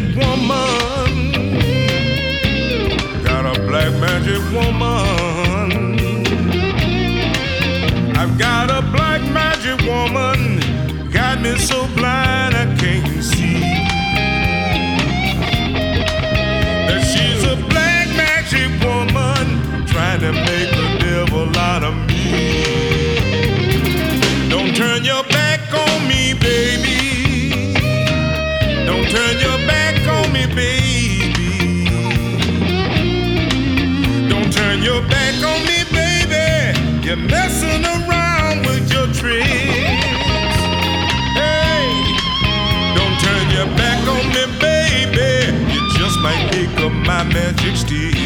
woman. Got a black magic woman. I've got a black magic woman. Got me so blind I can't see that she's a black magic woman trying to make the devil out of me. Don't turn your back on me, baby. Don't turn your back on me, baby. Don't turn your back on me, baby. You're messing around with your tricks. Hey, don't turn your back on me, baby. You just might pick up my magic sticks.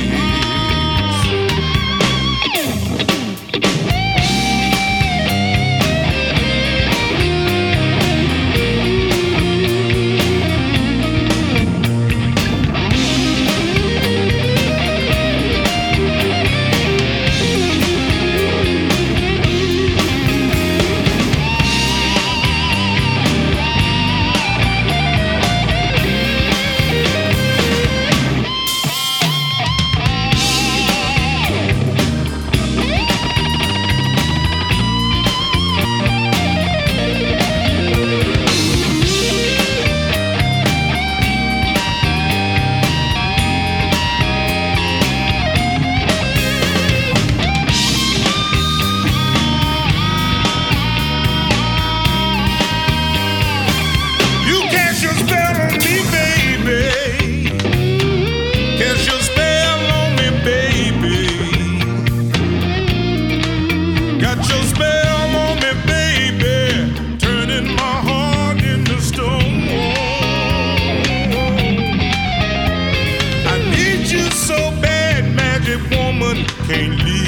Can't leave.